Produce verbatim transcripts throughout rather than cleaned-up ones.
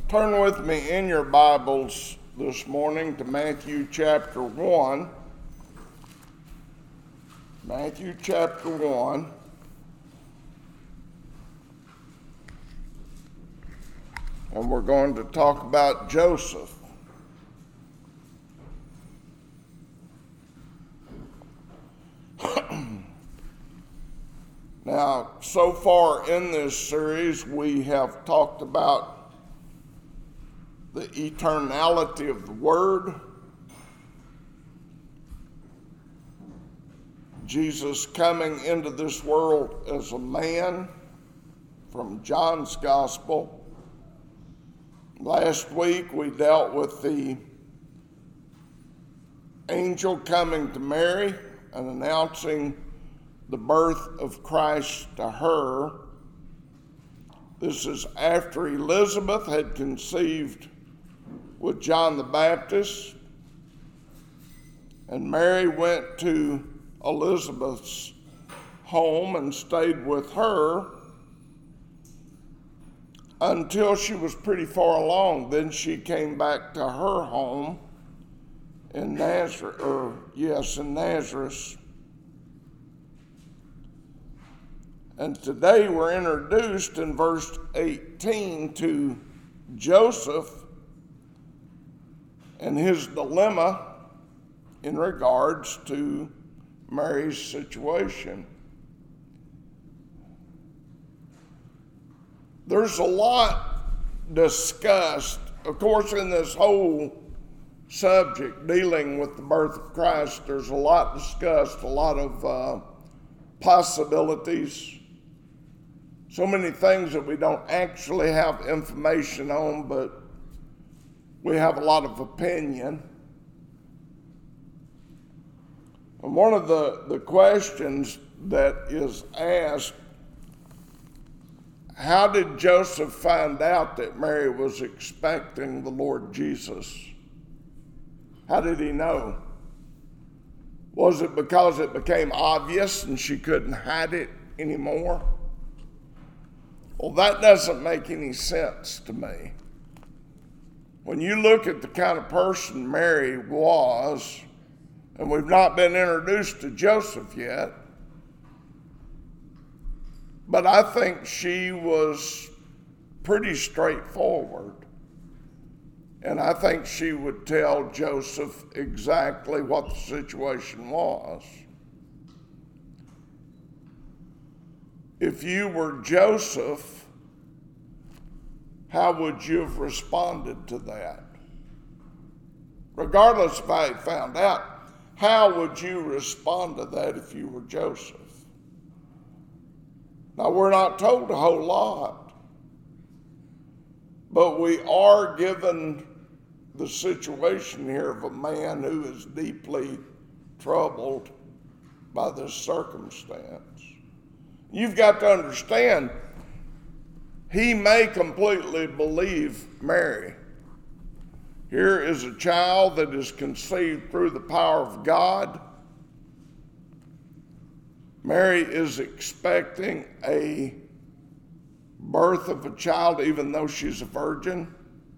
Turn with me in your Bibles this morning to Matthew chapter one. Matthew chapter one. And we're going to talk about Joseph. Now, so far in this series, we have talked about the eternality of the Word, Jesus coming into this world as a man from John's Gospel. Last week, we dealt with the angel coming to Mary and announcing the birth of Christ to her. This is after Elizabeth had conceived with John the Baptist, and Mary went to Elizabeth's home and stayed with her until she was pretty far along. Then she came back to her home in Nazareth, or yes, in Nazareth. And today we're introduced in verse eighteen to Joseph and his dilemma in regards to Mary's situation. There's a lot discussed, of course, in this whole subject dealing with the birth of Christ. There's a lot discussed, a lot of uh, possibilities. So many things that we don't actually have information on, but we have a lot of opinion. And one of the, the questions that is asked, how did Joseph find out that Mary was expecting the Lord Jesus? How did he know? Was it because it became obvious and she couldn't hide it anymore? Well, that doesn't make any sense to me. When you look at the kind of person Mary was, and we've not been introduced to Joseph yet, but I think she was pretty straightforward. And I think she would tell Joseph exactly what the situation was. If you were Joseph, how would you have responded to that? Regardless of how you found out, how would you respond to that if you were Joseph? Now, we're not told a whole lot, but we are given the situation here of a man who is deeply troubled by this circumstance. You've got to understand, he may completely believe Mary. Here is a child that is conceived through the power of God. Mary is expecting a birth of a child even though she's a virgin.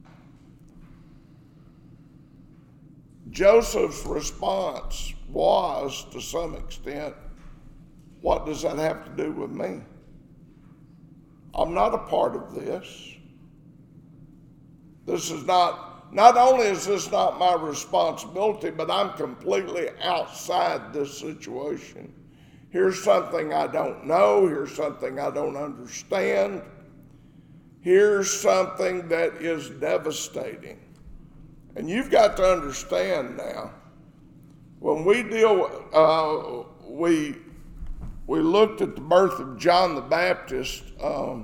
Joseph's response was, to some extent, what does that have to do with me? I'm not a part of this. This is not, not only is this not my responsibility, but I'm completely outside this situation. Here's something I don't know. Here's something I don't understand. Here's something that is devastating. And you've got to understand now, when we deal, uh, we we looked at the birth of John the Baptist um,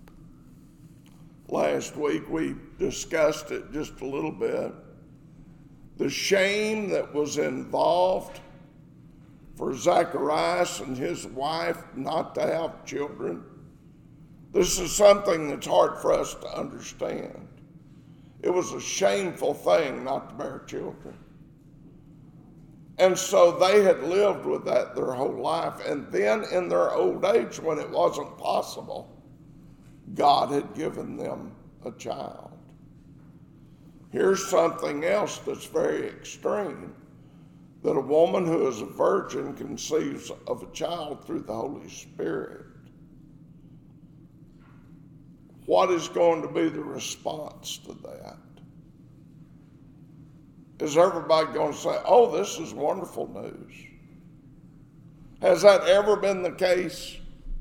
last week. We discussed it just a little bit. The shame that was involved for Zacharias and his wife not to have children. This is something that's hard for us to understand. It was a shameful thing not to bear children. And so they had lived with that their whole life. And then in their old age, when it wasn't possible, God had given them a child. Here's something else that's very extreme, that a woman who is a virgin conceives of a child through the Holy Spirit. What is going to be the response to that? Is everybody going to say, oh, this is wonderful news? Has that ever been the case?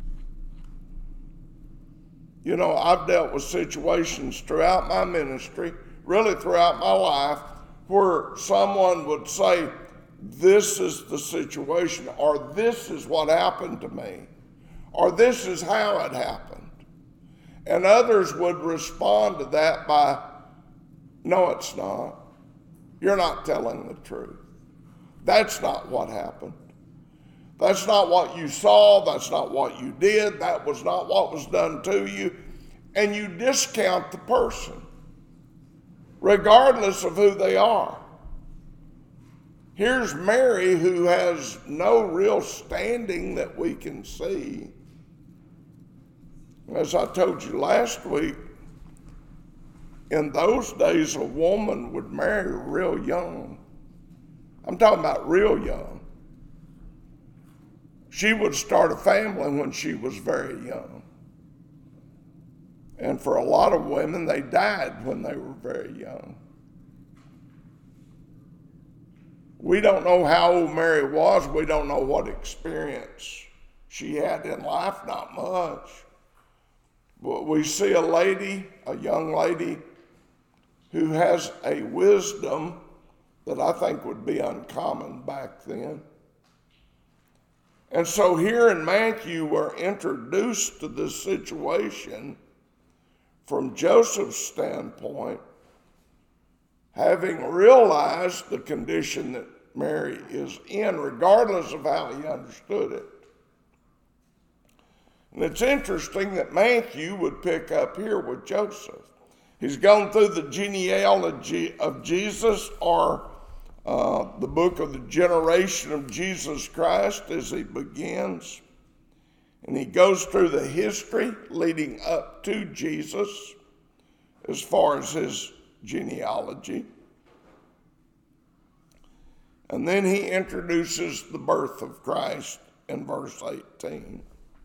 You know, I've dealt with situations throughout my ministry, really throughout my life, where someone would say, this is the situation, or this is what happened to me, or this is how it happened. And others would respond to that by, no, it's not. You're not telling the truth. That's not what happened. That's not what you saw. That's not what you did. That was not what was done to you. And you discount the person, regardless of who they are. Here's Mary, who has no real standing that we can see. As I told you last week, in those days, a woman would marry real young. I'm talking about real young. She would start a family when she was very young. And for a lot of women, they died when they were very young. We don't know how old Mary was. We don't know what experience she had in life, not much. But we see a lady, a young lady, who has a wisdom that I think would be uncommon back then. And so here in Matthew, we're introduced to this situation from Joseph's standpoint, having realized the condition that Mary is in, regardless of how he understood it. And it's interesting that Matthew would pick up here with Joseph. He's gone through the genealogy of Jesus, or uh, the book of the generation of Jesus Christ, as he begins. And he goes through the history leading up to Jesus as far as his genealogy. And then he introduces the birth of Christ in verse eighteen.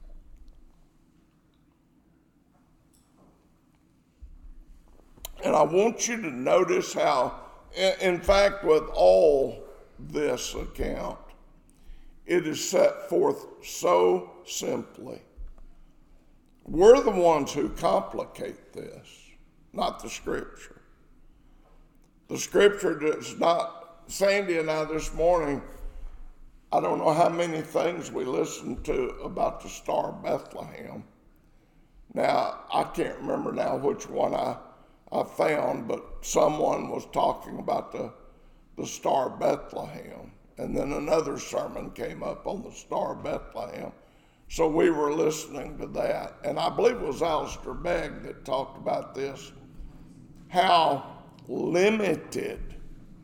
And I want you to notice how, in fact, with all this account, it is set forth so simply. We're the ones who complicate this, not the Scripture. The Scripture does not, Sandy and I this morning, I don't know how many things we listened to about the Star of Bethlehem. Now, I can't remember now which one I I found, but someone was talking about the, the Star of Bethlehem. And then another sermon came up on the Star of Bethlehem. So we were listening to that. And I believe it was Alistair Begg that talked about this, how limited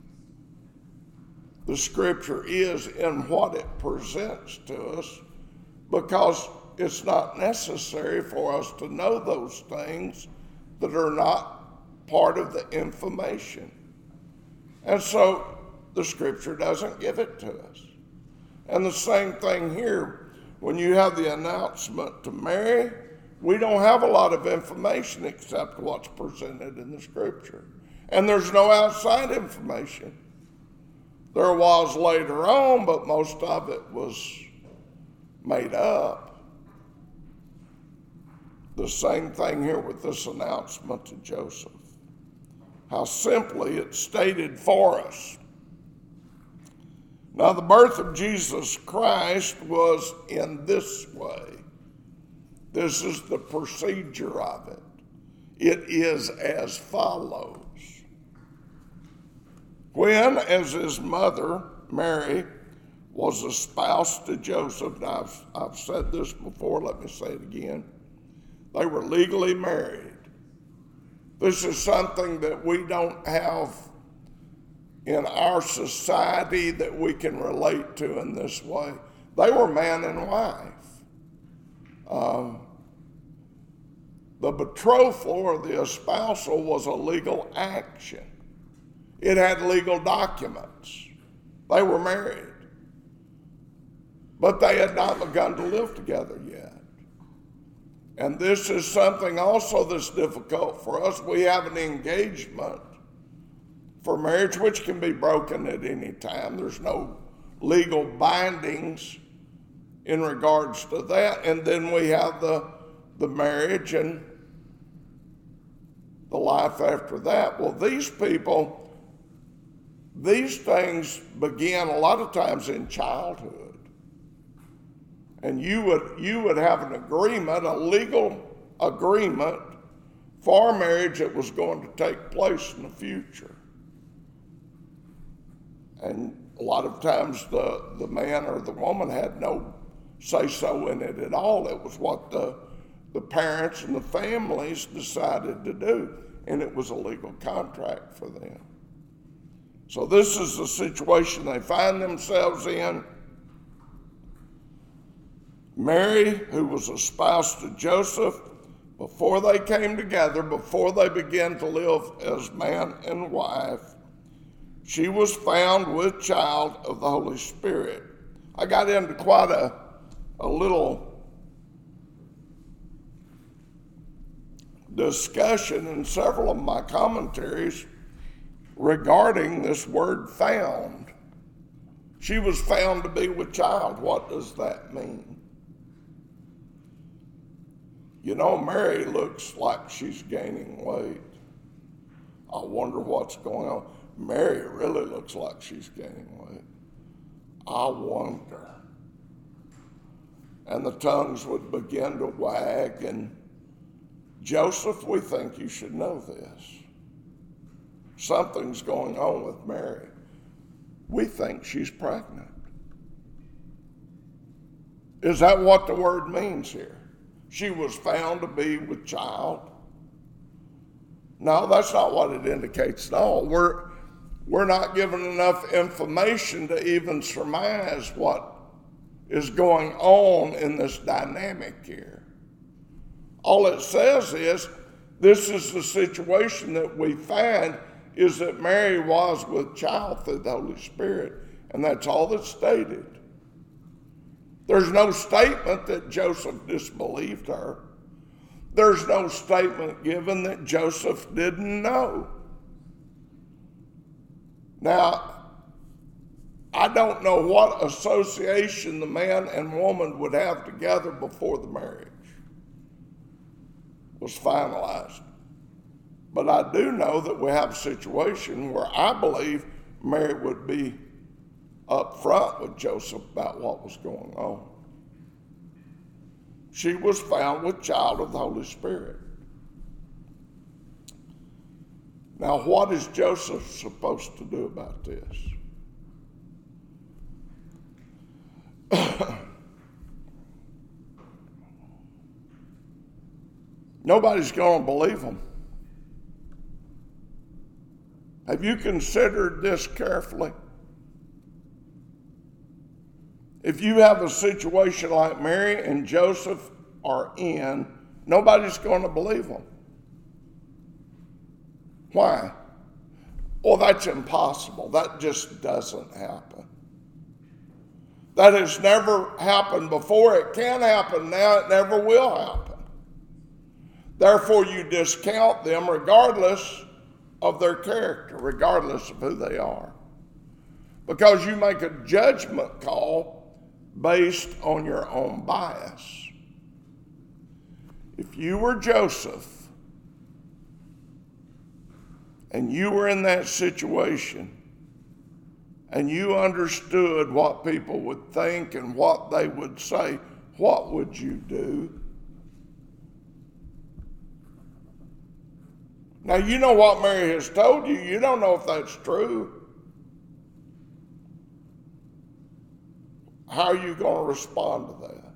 the Scripture is in what it presents to us, because it's not necessary for us to know those things that are not part of the information. And so the Scripture doesn't give it to us. And the same thing here, when you have the announcement to Mary, we don't have a lot of information except what's presented in the Scripture. And there's no outside information. There was later on, but most of it was made up. The same thing here with this announcement to Joseph. How simply it's stated for us. Now, the birth of Jesus Christ was in this way. This is the procedure of it. It is as follows. When, as his mother, Mary, was espoused to Joseph, now I've, I've said this before, let me say it again. They were legally married. This is something that we don't have in our society that we can relate to in this way. They were man and wife. Um, the betrothal or the espousal was a legal action. It had legal documents. They were married. But they had not begun to live together yet. And this is something also that's difficult for us. We have an engagement for marriage, which can be broken at any time. There's no legal bindings in regards to that. And then we have the, the marriage and the life after that. Well, these people, these things begin a lot of times in childhood. And you would, you would have an agreement, a legal agreement for marriage that was going to take place in the future. And a lot of times the, the man or the woman had no say-so in it at all. It was what the, the parents and the families decided to do, and it was a legal contract for them. So this is the situation they find themselves in. Mary, who was espoused to Joseph, before they came together, before they began to live as man and wife, she was found with child of the Holy Spirit. I got into quite a, a little discussion in several of my commentaries regarding this word found. She was found to be with child. What does that mean? You know, Mary looks like she's gaining weight. I wonder what's going on. Mary really looks like she's gaining weight. I wonder. And the tongues would begin to wag. And Joseph, we think you should know this. Something's going on with Mary. We think she's pregnant. Is that what the word means here? She was found to be with child? No, that's not what it indicates at all. We're, we're not given enough information to even surmise what is going on in this dynamic here. All it says is, this is the situation that we find, is that Mary was with child through the Holy Spirit, and that's all that's stated. There's no statement that Joseph disbelieved her. There's no statement given that Joseph didn't know. Now, I don't know what association the man and woman would have together before the marriage was finalized. But I do know that we have a situation where I believe Mary would be up front with Joseph about what was going on. She was found with child of the Holy Spirit. Now, what is Joseph supposed to do about this? Nobody's going to believe him. Have you considered this carefully? If you have a situation like Mary and Joseph are in, nobody's going to believe them. Why? Well, that's impossible. That just doesn't happen. That has never happened before. It can happen now. It never will happen. Therefore, you discount them regardless of their character, regardless of who they are. Because you make a judgment call based on your own bias. If you were Joseph and you were in that situation and you understood what people would think and what they would say, what would you do? Now, you know what Mary has told you. You don't know if that's true. How are you going to respond to that?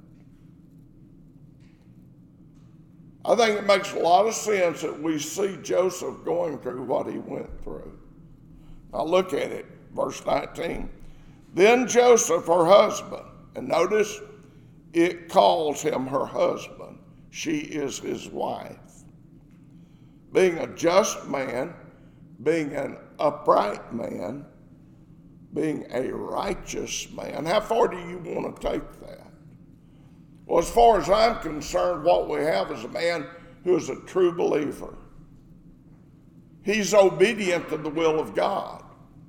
I think it makes a lot of sense that we see Joseph going through what he went through. Now look at it, verse nineteen. Then Joseph, her husband, and notice it calls him her husband. She is his wife. Being a just man, being an upright man, being a righteous man. How far do you want to take that? Well, as far as I'm concerned, what we have is a man who is a true believer. He's obedient to the will of God.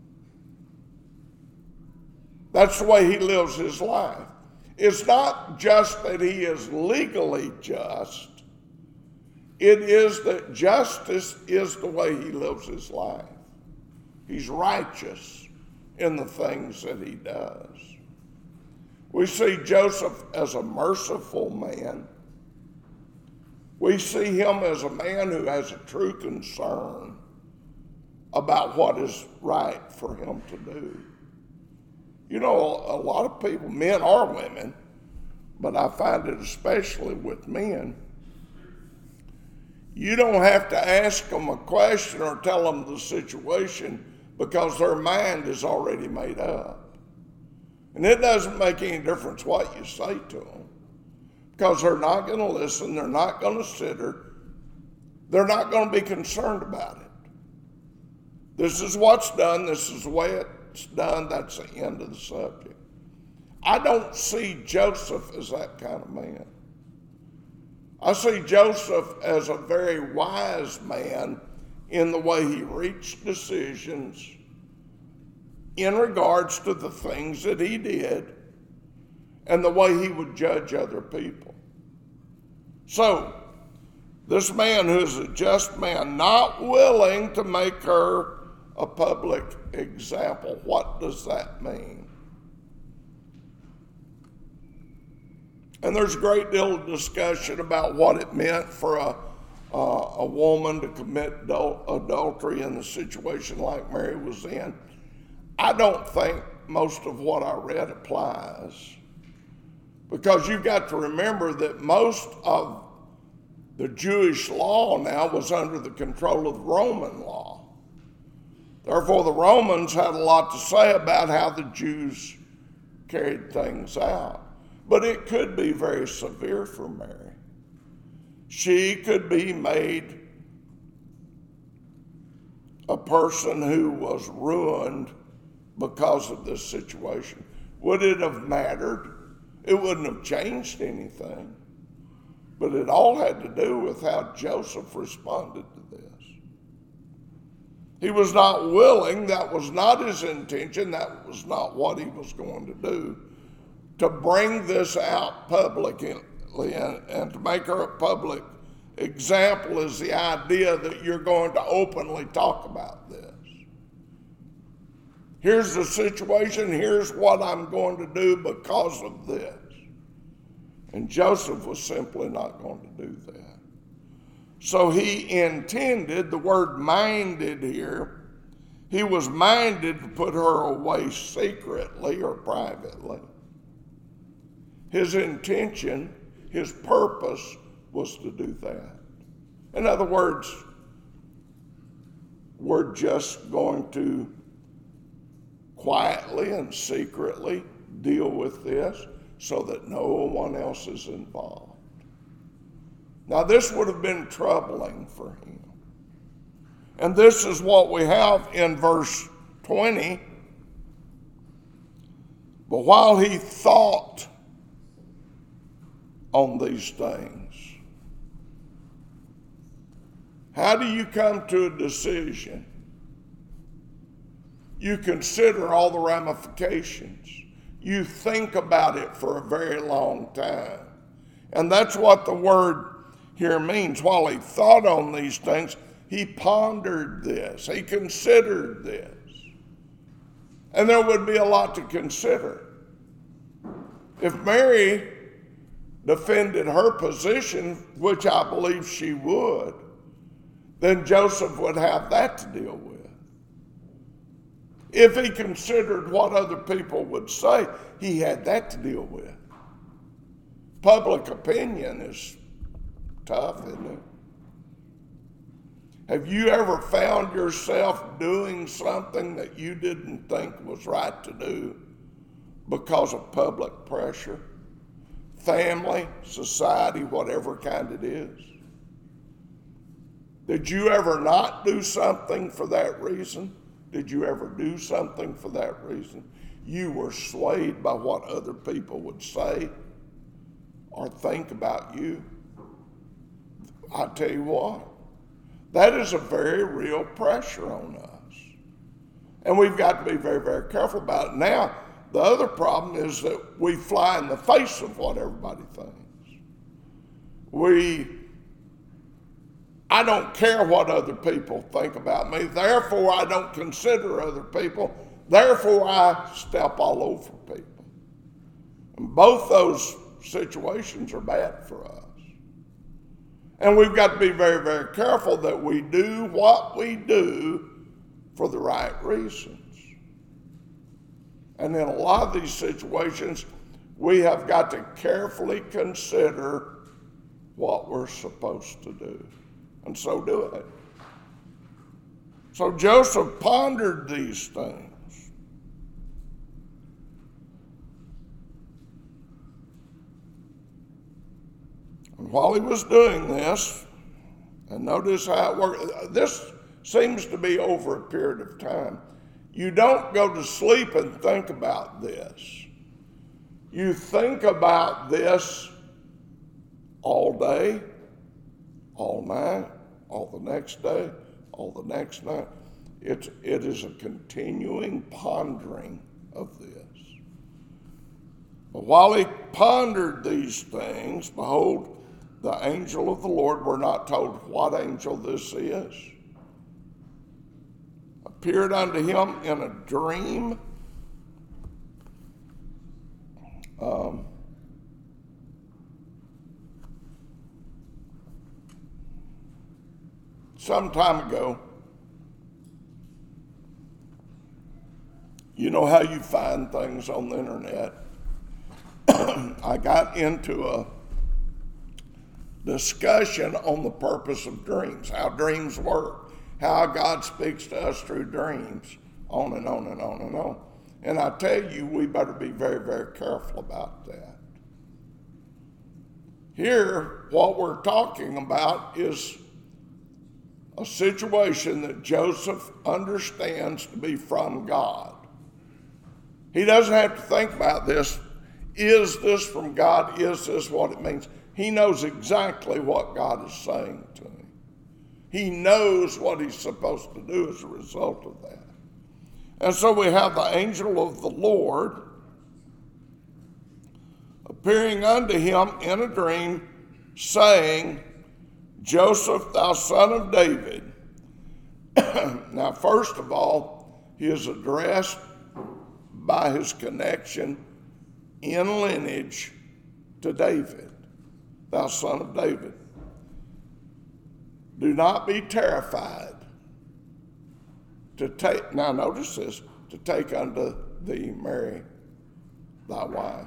That's the way he lives his life. It's not just that he is legally just. It is that justice is the way he lives his life. He's righteous in the things that he does. We see Joseph as a merciful man. We see him as a man who has a true concern about what is right for him to do. You know, a lot of people, men or women, but I find it especially with men, you don't have to ask them a question or tell them the situation because their mind is already made up. And it doesn't make any difference what you say to them because they're not going to listen, they're not going to consider, they're not going to be concerned about it. This is what's done, this is the way it's done, that's the end of the subject. I don't see Joseph as that kind of man. I see Joseph as a very wise man in the way he reached decisions in regards to the things that he did and the way he would judge other people. So, this man who is a just man, not willing to make her a public example. What does that mean? And there's a great deal of discussion about what it meant for a, uh, a woman to commit adul- adultery in a situation like Mary was in. I don't think most of what I read applies, because you've got to remember that most of the Jewish law now was under the control of the Roman law. Therefore, the Romans had a lot to say about how the Jews carried things out. But it could be very severe for Mary. She could be made a person who was ruined because of this situation. Would it have mattered? It wouldn't have changed anything. But it all had to do with how Joseph responded to this. He was not willing, that was not his intention, that was not what he was going to do, to bring this out publicly and, and to make her a public example is the idea that you're going to openly talk about this. Here's the situation, here's what I'm going to do because of this. And Joseph was simply not going to do that. So he intended, the word minded here, he was minded to put her away secretly or privately. His intention, his purpose was to do that. In other words, we're just going to quietly and secretly deal with this so that no one else is involved. Now, this would have been troubling for him. And this is what we have in verse twenty. But while he thought on these things, how do you come to a decision? You consider all the ramifications. You think about it for a very long time. And that's what the word here means. While he thought on these things, he pondered this. He considered this. And there would be a lot to consider. If Mary defended her position, which I believe she would, then Joseph would have that to deal with. If he considered what other people would say, he had that to deal with. Public opinion is tough, isn't it? Have you ever found yourself doing something that you didn't think was right to do because of public pressure? Family, society, whatever kind it is. Did you ever not do something for that reason? Did you ever do something for that reason? You were swayed by what other people would say or think about you. I tell you what, that is a very real pressure on us. And we've got to be very, very careful about it. Now, the other problem is that we fly in the face of what everybody thinks. We, I don't care what other people think about me, therefore I don't consider other people, therefore I step all over people. And both those situations are bad for us. And we've got to be very, very careful that we do what we do for the right reasons. And in a lot of these situations, we have got to carefully consider what we're supposed to do. And so do it. So Joseph pondered these things. And while he was doing this, and notice how it worked, this seems to be over a period of time. You don't go to sleep and think about this. You think about this all day, all night, all the next day, all the next night. It's, it is a continuing pondering of this. But while he pondered these things, behold, the angel of the Lord, we're not told what angel this is, appeared unto him in a dream. Um, some time ago, you know how you find things on the internet. I got into a discussion on the purpose of dreams, how dreams work, how God speaks to us through dreams, on and on and on and on. And I tell you, we better be very, very careful about that. Here, what we're talking about is a situation that Joseph understands to be from God. He doesn't have to think about this. Is this from God? Is this what it means? He knows exactly what God is saying to him. He knows what he's supposed to do as a result of that. And so we have the angel of the Lord appearing unto him in a dream, saying, Joseph, thou son of David. Now, first of all, he is addressed by his connection in lineage to David, thou son of David. Do not be terrified to take, now notice this, to take unto thee Mary, thy wife.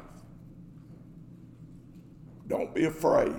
Don't be afraid.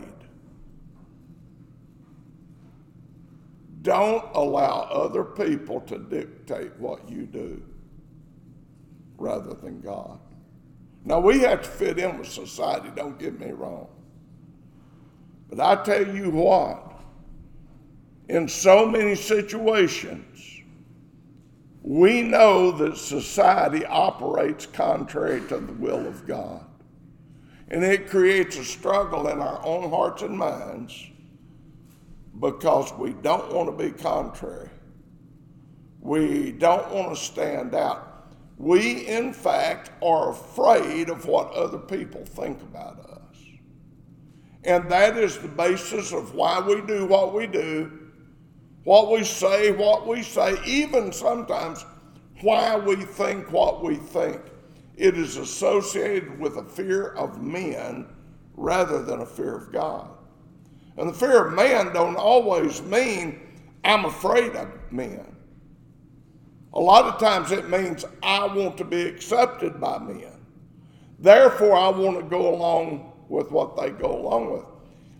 Don't allow other people to dictate what you do rather than God. Now, we have to fit in with society, don't get me wrong. But I tell you what, in so many situations, we know that society operates contrary to the will of God. And it creates a struggle in our own hearts and minds because we don't want to be contrary. We don't want to stand out. We, in fact, are afraid of what other people think about us. And that is the basis of why we do what we do, what we say, what we say, even sometimes why we think what we think. It is associated with a fear of men rather than a fear of God. And the fear of man don't always mean I'm afraid of men. A lot of times it means I want to be accepted by men. Therefore, I want to go along with what they go along with.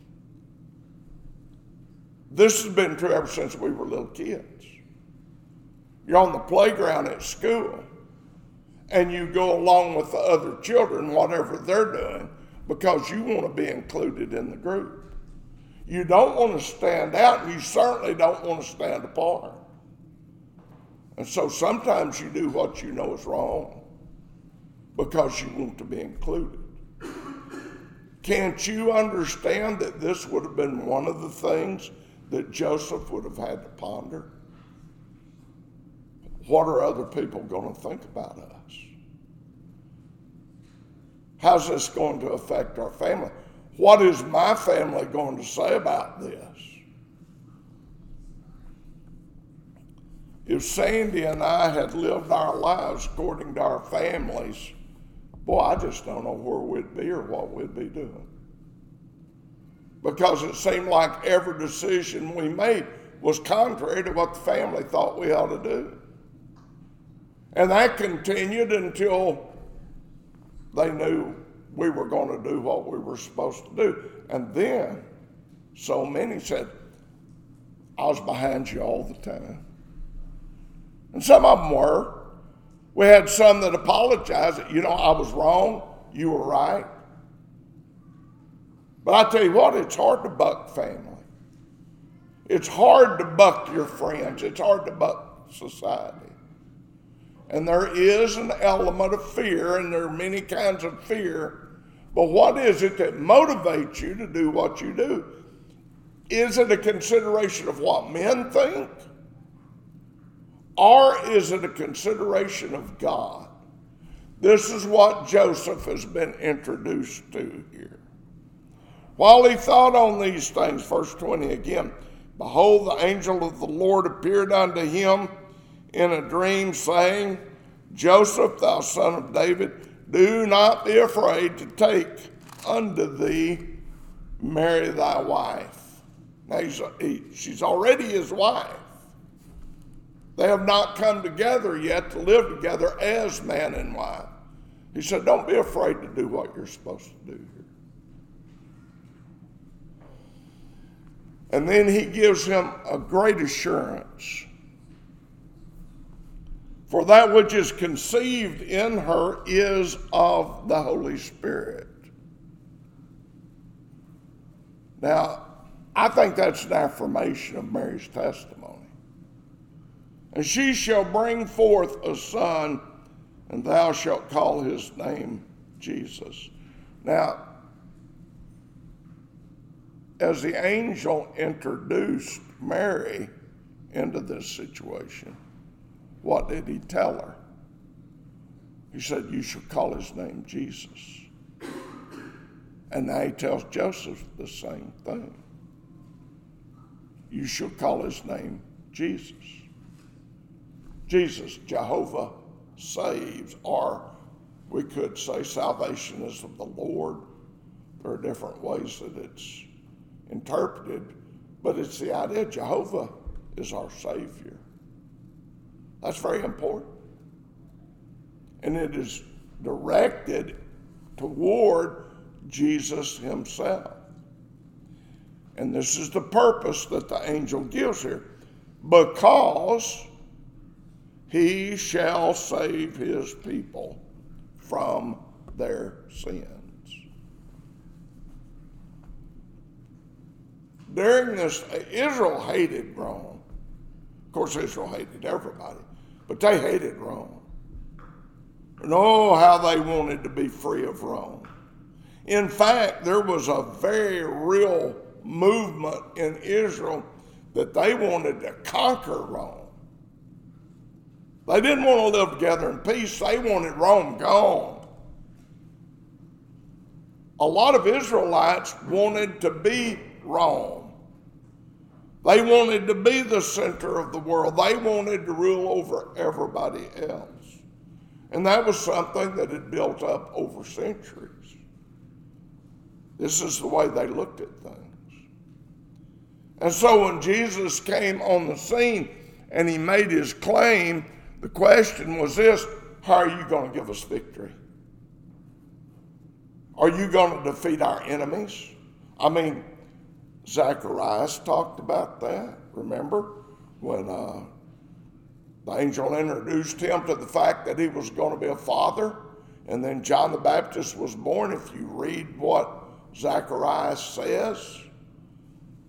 This has been true ever since we were little kids. You're on the playground at school, and you go along with the other children, whatever they're doing, because you want to be included in the group. You don't want to stand out, and you certainly don't want to stand apart. And so sometimes you do what you know is wrong because you want to be included. Can't you understand that this would have been one of the things that Joseph would have had to ponder? What are other people going to think about us? How's this going to affect our family? What is my family going to say about this? If Sandy and I had lived our lives according to our families, boy, I just don't know where we'd be or what we'd be doing. Because it seemed like every decision we made was contrary to what the family thought we ought to do. And that continued until they knew we were going to do what we were supposed to do. And then so many said, I was behind you all the time. And some of them were. We had some that apologized. You know, I was wrong. You were right. But I tell you what, it's hard to buck family. It's hard to buck your friends. It's hard to buck society. And there is an element of fear, and there are many kinds of fear. But what is it that motivates you to do what you do? Is it a consideration of what men think? Or is it a consideration of God? This is what Joseph has been introduced to here. While he thought on these things, verse twenty again, behold, the angel of the Lord appeared unto him in a dream, saying, Joseph, thou son of David, do not be afraid to take unto thee Mary thy wife. Now he's, he, she's already his wife. They have not come together yet to live together as man and wife. He said, don't be afraid to do what you're supposed to do here. And then he gives him a great assurance. For that which is conceived in her is of the Holy Spirit. Now, I think that's an affirmation of Mary's testimony. And she shall bring forth a son, and thou shalt call his name Jesus. Now, as the angel introduced Mary into this situation, what did he tell her? He said, you shall call his name Jesus. And now he tells Joseph the same thing. You shall call his name Jesus. Jesus, Jehovah saves, or we could say salvation is of the Lord. There are different ways that it's interpreted, but it's the idea Jehovah is our Savior. That's very important. And it is directed toward Jesus himself. And this is the purpose that the angel gives here. Because he shall save his people from their sins. During this, Israel hated Rome. Of course, Israel hated everybody, but they hated Rome. And oh, how they wanted to be free of Rome. In fact, there was a very real movement in Israel that they wanted to conquer Rome. They didn't want to live together in peace. They wanted Rome gone. A lot of Israelites wanted to be Rome. They wanted to be the center of the world. They wanted to rule over everybody else. And that was something that had built up over centuries. This is the way they looked at things. And so when Jesus came on the scene and he made his claim, the question was this: how are you going to give us victory? Are you going to defeat our enemies? I mean, Zacharias talked about that. Remember when uh, the angel introduced him to the fact that he was going to be a father, and then John the Baptist was born. If you read what Zacharias says,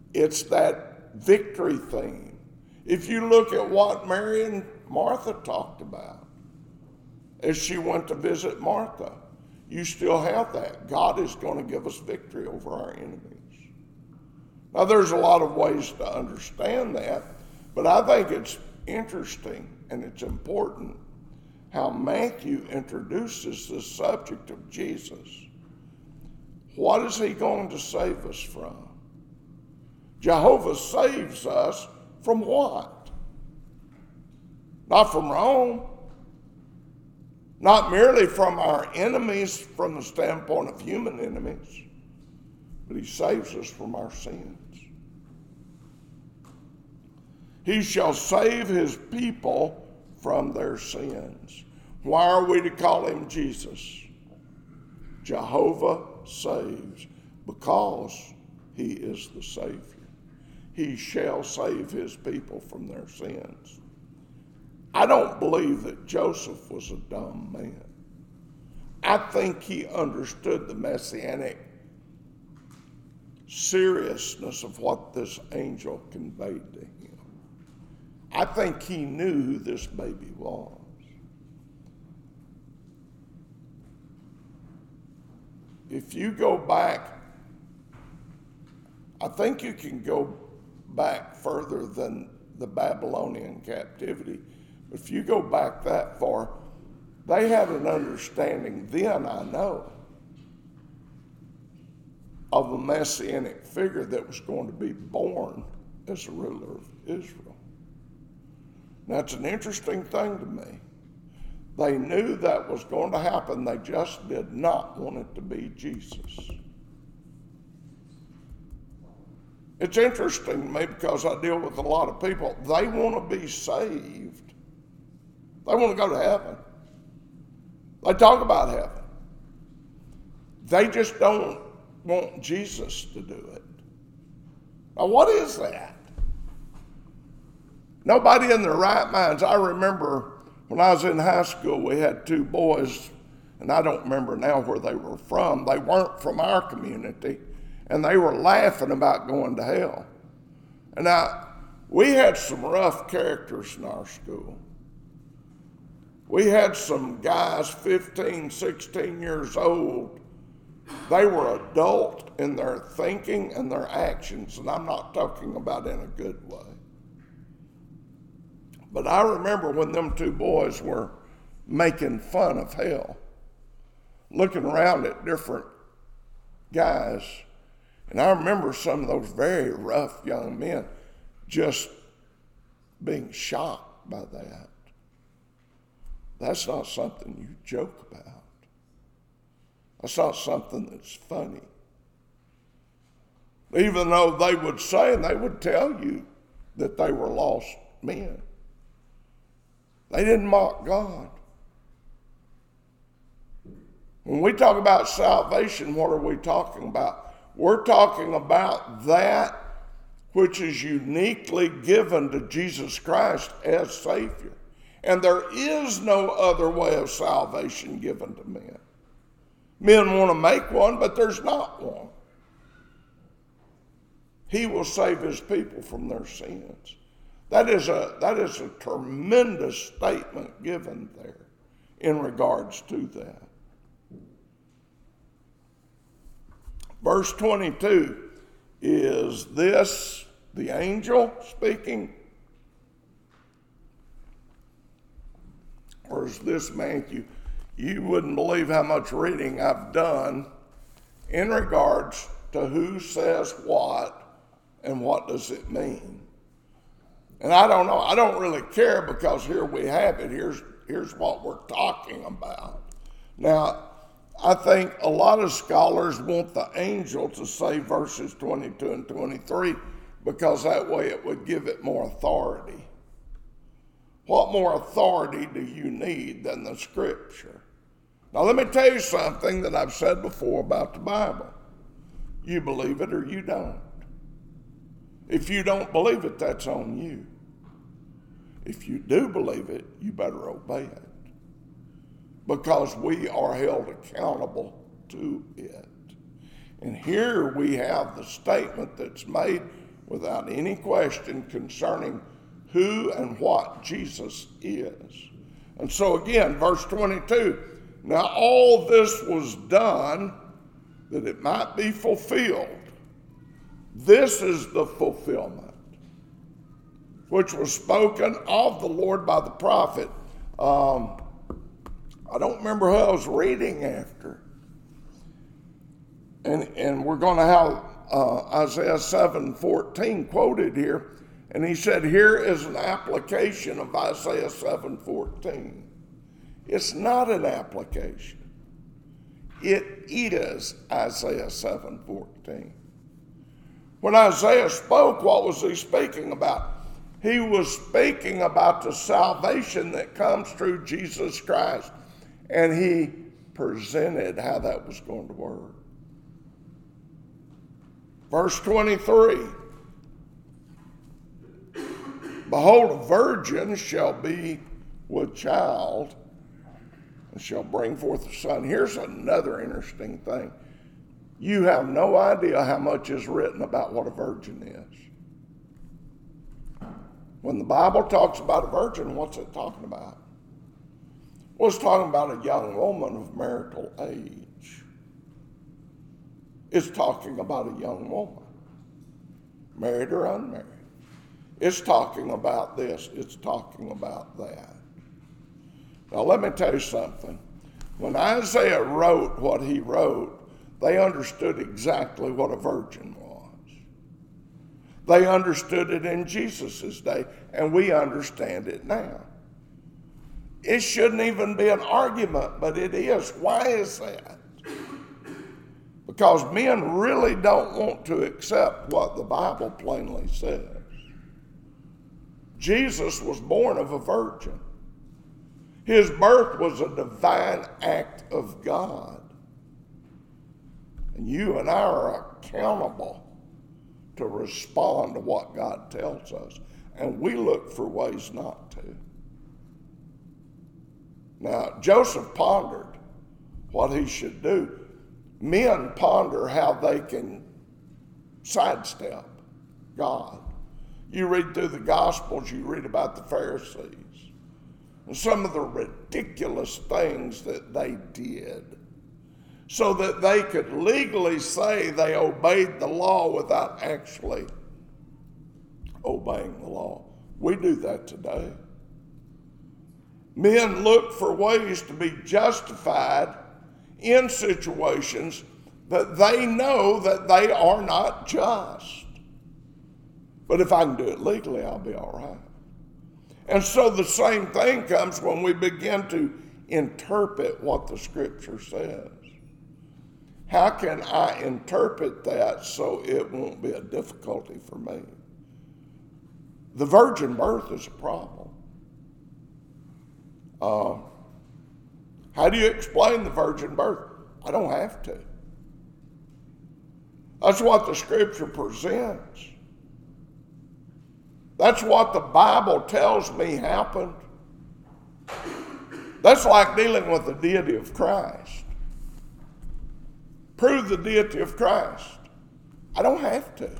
It's that victory theme. If you look at what Mary and Martha talked about as she went to visit Martha, you still have that. God is going to give us victory over our enemies. Now, there's a lot of ways to understand that, but I think it's interesting and it's important how Matthew introduces the subject of Jesus. What is he going to save us from? Jehovah saves us from what? Not from Rome. Not merely from our enemies from the standpoint of human enemies, but he saves us from our sins. He shall save his people from their sins. Why are we to call him Jesus? Jehovah saves, because he is the Savior. He shall save his people from their sins. I don't believe that Joseph was a dumb man. I think he understood the messianic seriousness of what this angel conveyed to him. I think he knew who this baby was. If you go back, I think you can go back further than the Babylonian captivity. If you go back that far, they had an understanding then, I know, of a messianic figure that was going to be born as a ruler of Israel. That's an interesting thing to me. They knew that was going to happen. They just did not want it to be Jesus. It's interesting to me because I deal with a lot of people. They want to be saved. They want to go to heaven. They talk about heaven. They just don't want Jesus to do it. Now, what is that? Nobody in their right minds. I remember when I was in high school, we had two boys, and I don't remember now where they were from. They weren't from our community, and they were laughing about going to hell. And I, we had some rough characters in our school. We had some guys, fifteen, sixteen years old. They were adult in their thinking and their actions, and I'm not talking about in a good way. But I remember when them two boys were making fun of hell, looking around at different guys. And I remember some of those very rough young men just being shocked by that. That's not something you joke about. That's not something that's funny. Even though they would say, and they would tell you that they were lost men. They didn't mock God. When we talk about salvation, what are we talking about? We're talking about that which is uniquely given to Jesus Christ as Savior. And there is no other way of salvation given to men. Men want to make one, but there's not one. He will save his people from their sins. That is a, that is a tremendous statement given there in regards to that. Verse twenty-two, is this the angel speaking? Or is this Matthew? You wouldn't believe how much reading I've done in regards to who says what and what does it mean. And I don't know, I don't really care because here we have it. Here's, here's what we're talking about. Now, I think a lot of scholars want the angel to say verses twenty-two and twenty-three because that way it would give it more authority. What more authority do you need than the Scripture? Now, let me tell you something that I've said before about the Bible. You believe it or you don't. If you don't believe it, that's on you. If you do believe it, you better obey it. Because we are held accountable to it. And here we have the statement that's made. without any question concerning who and what Jesus is. And so again, verse twenty-two, now all this was done that it might be fulfilled. This is the fulfillment which was spoken of the Lord by the prophet. Um, I don't remember who I was reading after. And, and we're going to have uh, Isaiah seven fourteen quoted here. And he said, here is an application of Isaiah seven fourteen. It's not an application. It is Isaiah seven fourteen. When Isaiah spoke, what was he speaking about? He was speaking about the salvation that comes through Jesus Christ. And he presented how that was going to work. Verse twenty-three. Behold, a virgin shall be with child and shall bring forth a son. Here's another interesting thing. You have no idea how much is written about what a virgin is. When the Bible talks about a virgin, what's it talking about? Well, it's talking about a young woman of marital age. It's talking about a young woman, married or unmarried. It's talking about this. It's talking about that. Now, let me tell you something. When Isaiah wrote what he wrote, they understood exactly what a virgin was. They understood it in Jesus' day, and we understand it now. It shouldn't even be an argument, but it is. Why is that? Because men really don't want to accept what the Bible plainly says. Jesus was born of a virgin. His birth was a divine act of God. And you and I are accountable to respond to what God tells us. And we look for ways not to. Now, Joseph pondered what he should do. Men ponder how they can sidestep God. You read through the Gospels, you read about the Pharisees and some of the ridiculous things that they did so that they could legally say they obeyed the law without actually obeying the law. We do that today. Men look for ways to be justified in situations that they know that they are not just. But if I can do it legally, I'll be all right. And so the same thing comes when we begin to interpret what the Scripture says. How can I interpret that so it won't be a difficulty for me? The virgin birth is a problem. Uh, how do you explain the virgin birth? I don't have to. That's what the Scripture presents. That's what the Bible tells me happened. That's like dealing with the deity of Christ. Prove the deity of Christ. I don't have to.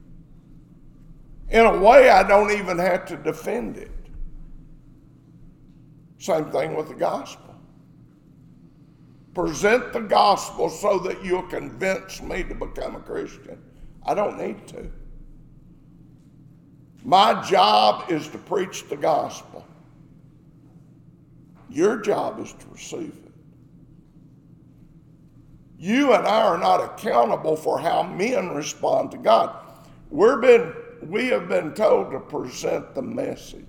In a way, I don't even have to defend it. Same thing with the gospel. Present the gospel so that you'll convince me to become a Christian. I don't need to. My job is to preach the gospel. Your job is to receive it. You and I are not accountable for how men respond to God. We're been, we have been told to present the message.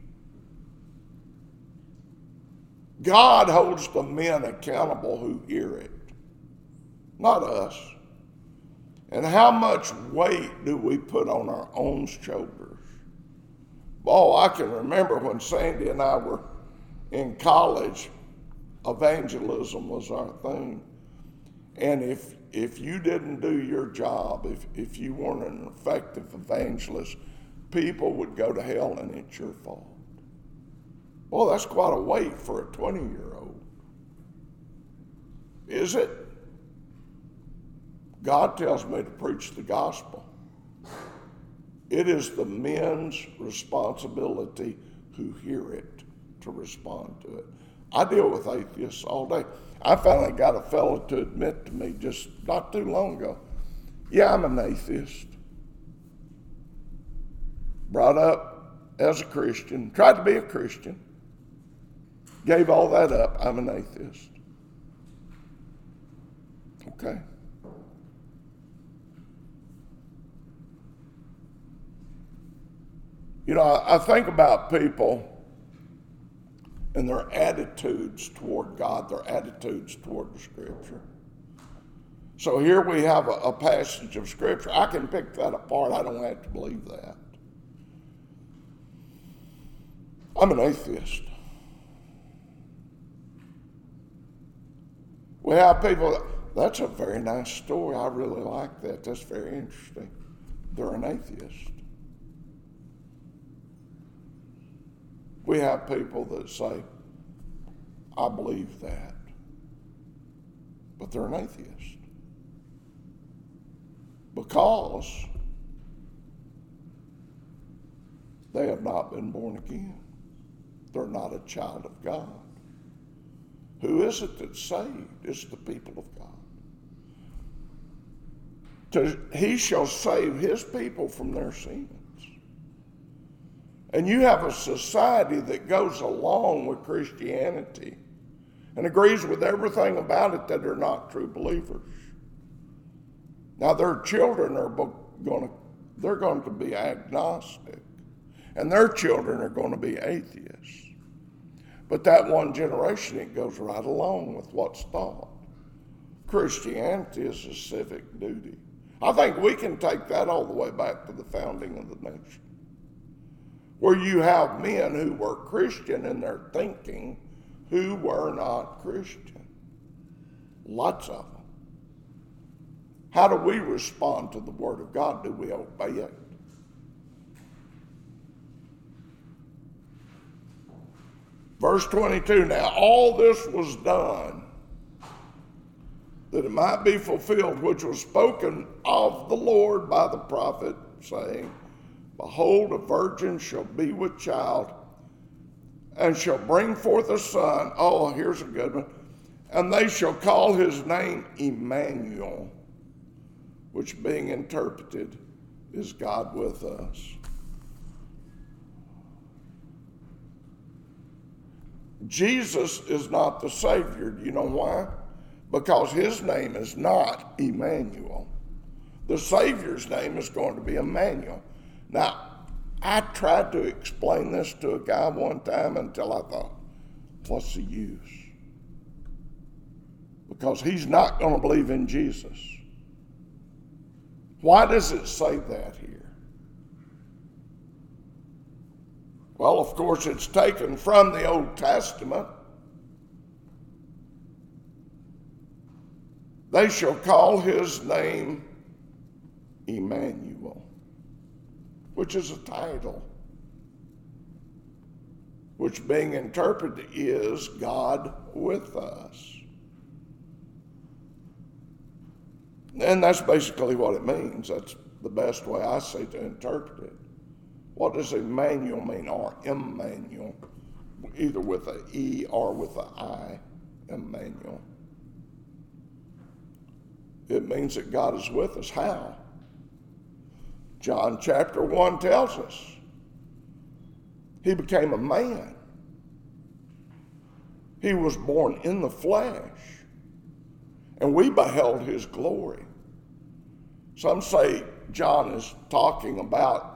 God holds the men accountable who hear it, not us. And how much weight do we put on our own shoulders? Oh, I can remember when Sandy and I were in college, evangelism was our thing. And if if you didn't do your job, if, if you weren't an effective evangelist, people would go to hell and it's your fault. Well, that's quite a weight for a twenty-year-old. Is it? God tells me to preach the gospel. It is the men's responsibility who hear it to respond to it. I deal with atheists all day. I finally got a fellow to admit to me just not too long ago, yeah, I'm an atheist. Brought up as a Christian, tried to be a Christian, gave all that up, I'm an atheist. Okay. You know, I, I think about people and their attitudes toward God, their attitudes toward the Scripture. So here we have a, a passage of Scripture. I can pick that apart. I don't have to believe that. I'm an atheist. We have people that, that's a very nice story. I really like that. That's very interesting. They're an atheist. We have people that say, I believe that, but they're an atheist. Because they have not been born again. They're not a child of God. Who is it that's saved? It's the people of God. To, he shall save his people from their sins. And you have a society that goes along with Christianity and agrees with everything about it that are not true believers. Now their children are going to, they're going to be agnostic, and their children are going to be atheists. But that one generation, it goes right along with what's taught. Christianity is a civic duty. I think we can take that all the way back to the founding of the nation, where you have men who were Christian in their thinking who were not Christian. Lots of them. How do we respond to the Word of God? Do we obey it? Verse twenty-two, now all this was done that it might be fulfilled, which was spoken of the Lord by the prophet, saying, behold, a virgin shall be with child, and shall bring forth a son. Oh, here's a good one. And they shall call his name Emmanuel, which being interpreted is God with us. Jesus is not the Savior. Do you know why? Because his name is not Emmanuel. The Savior's name is going to be Emmanuel. Now, I tried to explain this to a guy one time until I thought, what's the use? Because he's not going to believe in Jesus. Why does it say that here? Well, of course, it's taken from the Old Testament. They shall call his name Emmanuel, which is a title, which being interpreted is God with us. And that's basically what it means. That's the best way I say to interpret it. What does Emmanuel mean, or Emmanuel? Either with an E or with an I, Emmanuel. It means that God is with us. How? John chapter one tells us. He became a man. He was born in the flesh. And we beheld his glory. Some say John is talking about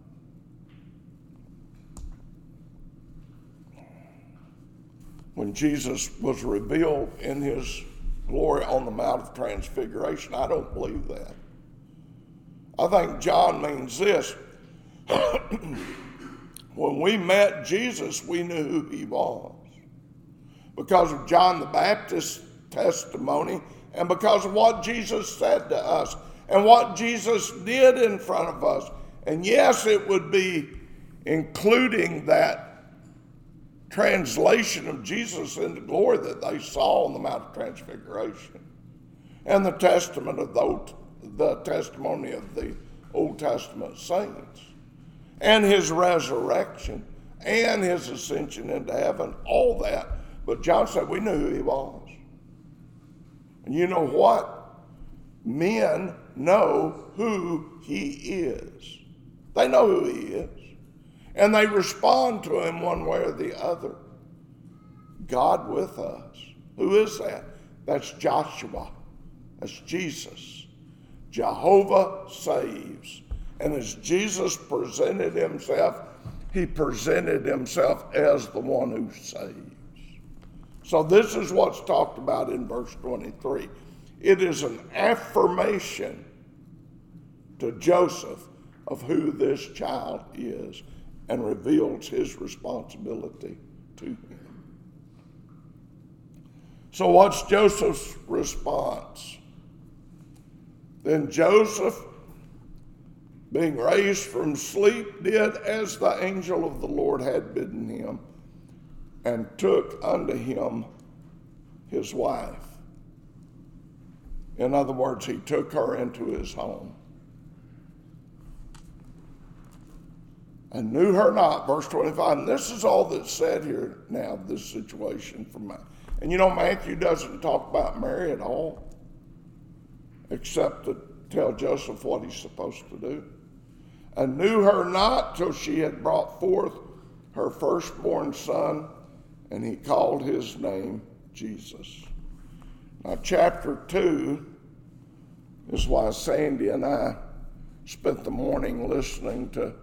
when Jesus was revealed in his glory on the Mount of Transfiguration. I don't believe that. I think John means this. When we met Jesus, we knew who he was. Because of John the Baptist's testimony and because of what Jesus said to us and what Jesus did in front of us. And yes, it would be including that translation of Jesus into glory that they saw on the Mount of Transfiguration, and the testament of those, the testimony of the Old Testament saints, and his resurrection, and his ascension into heaven, all that. But John said we knew who he was. And you know what? Men know who he is. They know who he is. And they respond to him one way or the other. God with us. Who is that? That's Joshua. That's Jesus. Jehovah saves. And as Jesus presented himself, he presented himself as the one who saves. So this is what's talked about in verse twenty-three. It is an affirmation to Joseph of who this child is and reveals his responsibility to him. So what's Joseph's response? Then Joseph, being raised from sleep, did as the angel of the Lord had bidden him, and took unto him his wife. In other words, he took her into his home. And knew her not, verse twenty-five. And this is all that's said here now, this situation from Matthew. And you know, Matthew doesn't talk about Mary at all, except to tell Joseph what he's supposed to do. And knew her not till she had brought forth her firstborn son, and he called his name Jesus. Now, chapter two is why Sandy and I spent the morning listening to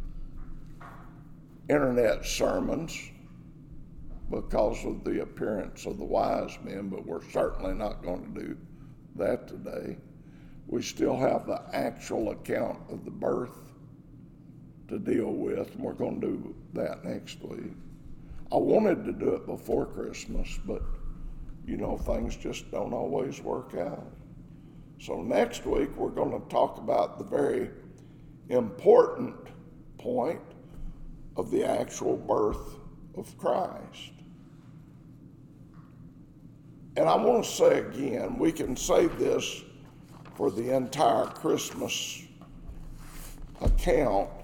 internet sermons because of the appearance of the wise men, but we're certainly not going to do that today. We still have the actual account of the birth to deal with, and we're going to do that next week. I wanted to do it before Christmas, but you know, things just don't always work out. So next week we're going to talk about the very important point of the actual birth of Christ. And I want to say again, we can say this for the entire Christmas account.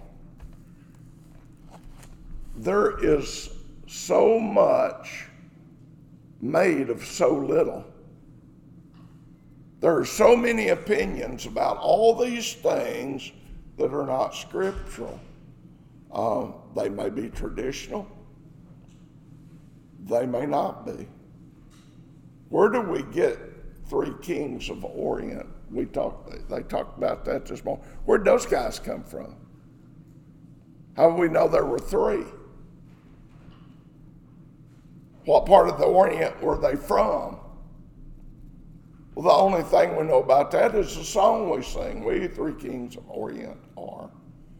There is so much made of so little. There are so many opinions about all these things that are not scriptural. Uh, they may be traditional. They may not be. Where do we get three kings of Orient? We talked. They talked about that this morning. Where'd those guys come from? How do we know there were three? What part of the Orient were they from? Well, the only thing we know about that is the song we sing. We three kings of Orient are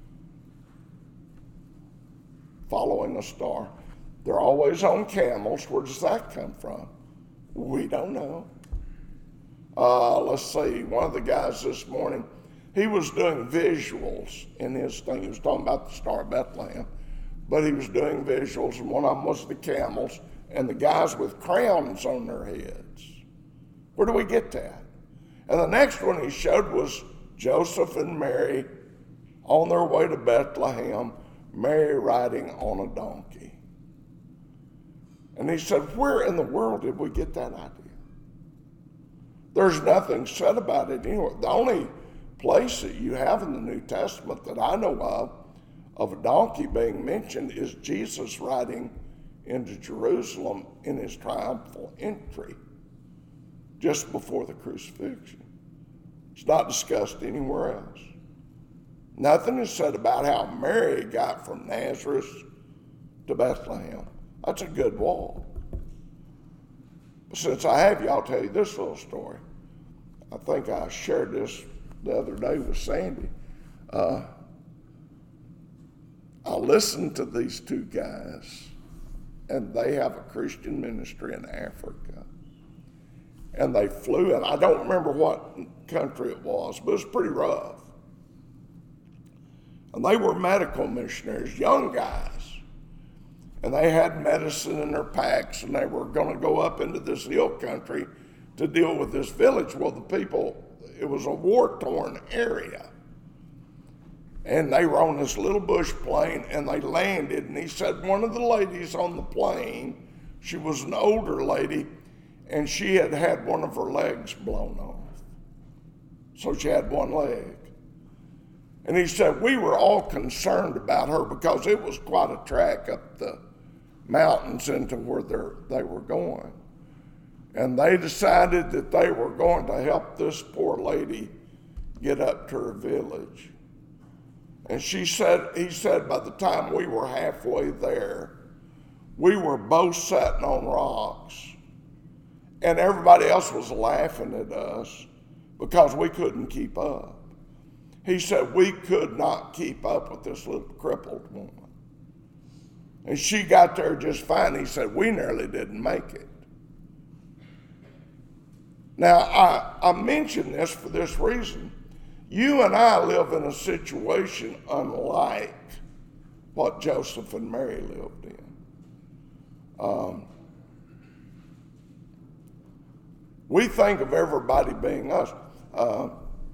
following a star. They're always on camels. Where does that come from? We don't know. Uh, let's see. One of the guys this morning, he was doing visuals in his thing. He was talking about the Star of Bethlehem, but he was doing visuals, and one of them was the camels and the guys with crowns on their heads. Where do we get that? And the next one he showed was Joseph and Mary on their way to Bethlehem, Mary riding on a donkey. And he said, where in the world did we get that idea? There's nothing said about it anywhere. The only place that you have in the New Testament that I know of, of a donkey being mentioned, is Jesus riding into Jerusalem in his triumphal entry just before the crucifixion. It's not discussed anywhere else. Nothing is said about how Mary got from Nazareth to Bethlehem. That's a good walk. But since I have you, I'll tell you this little story. I think I shared this the other day with Sandy. Uh, I listened to these two guys, and they have a Christian ministry in Africa. And they flew in. I don't remember what country it was, but it was pretty rough. And they were medical missionaries, young guys. And they had medicine in their packs, and they were going to go up into this hill country to deal with this village. Well, the people, it was a war-torn area. And they were on this little bush plane, and they landed, and he said one of the ladies on the plane, she was an older lady, and she had had one of her legs blown off. So she had one leg. And he said we were all concerned about her because it was quite a trek up the mountains into where they were going. And they decided that they were going to help this poor lady get up to her village. And she said, he said, by the time we were halfway there, we were both sitting on rocks. And everybody else was laughing at us because we couldn't keep up. He said, we could not keep up with this little crippled woman. And she got there just fine. He said, we nearly didn't make it. Now, I, I mention this for this reason. You and I live in a situation unlike what Joseph and Mary lived in. Um, we think of everybody being us. Uh,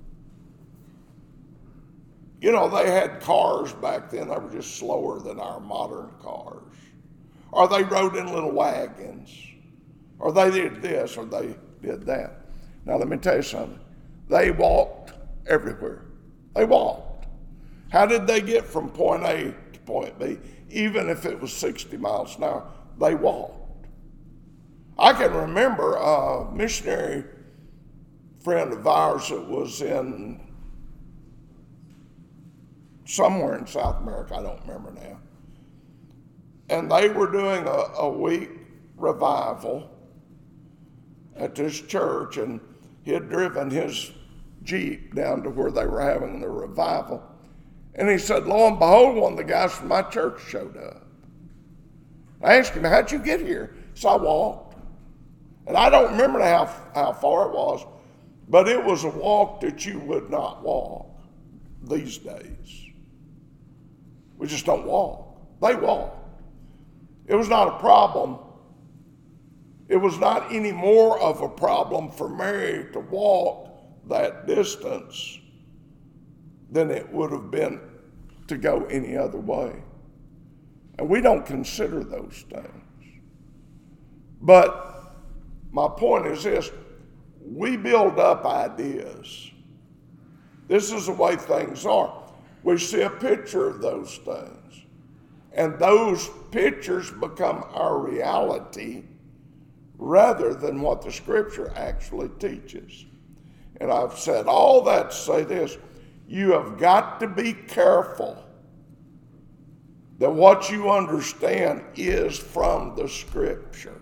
you know, they had cars back then that were just slower than our modern cars. Or they rode in little wagons. Or they did this, or they did that. Now, let me tell you something. They walked everywhere. They walked. How did they get from point A to point B? Even if it was sixty miles an hour, they walked. I can remember a missionary friend of ours that was in somewhere in South America, I don't remember now. And they were doing a, a week revival at this church, and he had driven his Jeep down to where they were having the revival. And he said, lo and behold, one of the guys from my church showed up. I asked him, how'd you get here? So I walked. And I don't remember how, how far it was, but it was a walk that you would not walk these days. We just don't walk. They walk. It was not a problem. It was not any more of a problem for Mary to walk that distance than it would have been to go any other way. And we don't consider those things. But my point is this, we build up ideas. This is the way things are. We see a picture of those things, and those pictures become our reality rather than what the scripture actually teaches. And I've said all that to say this, you have got to be careful that what you understand is from the scripture.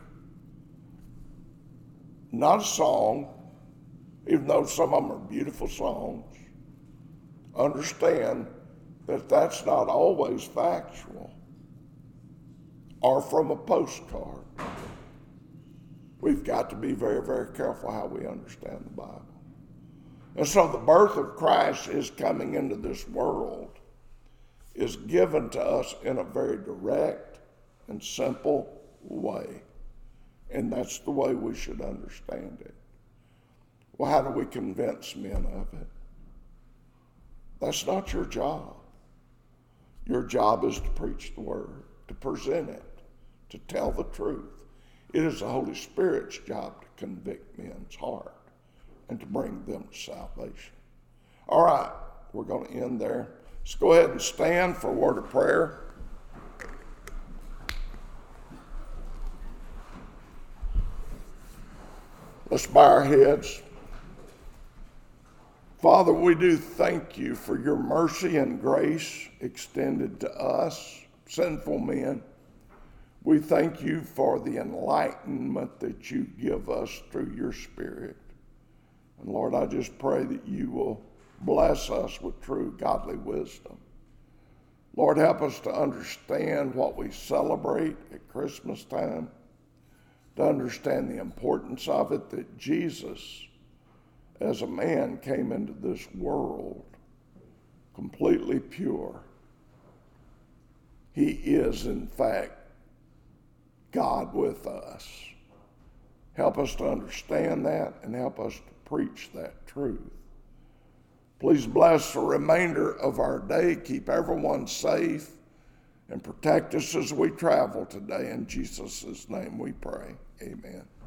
Not a song, even though some of them are beautiful songs. Understand that that's not always factual or from a postcard. We've got to be very, very careful how we understand the Bible. And so the birth of Christ is coming into this world, is given to us in a very direct and simple way. And that's the way we should understand it. Well, how do we convince men of it? That's not your job. Your job is to preach the word, to present it, to tell the truth. It is the Holy Spirit's job to convict men's heart and to bring them to salvation. All right, we're going to end there. Let's go ahead and stand for a word of prayer. Let's bow our heads. Father, we do thank you for your mercy and grace extended to us, sinful men. We thank you for the enlightenment that you give us through your Spirit. And Lord, I just pray that you will bless us with true godly wisdom. Lord, help us to understand what we celebrate at Christmas time, to understand the importance of it, that Jesus, as a man, came into this world completely pure. He is, in fact, God with us. Help us to understand that and help us to preach that truth. Please bless the remainder of our day. Keep everyone safe and protect us as we travel today. In Jesus' name we pray. Amen.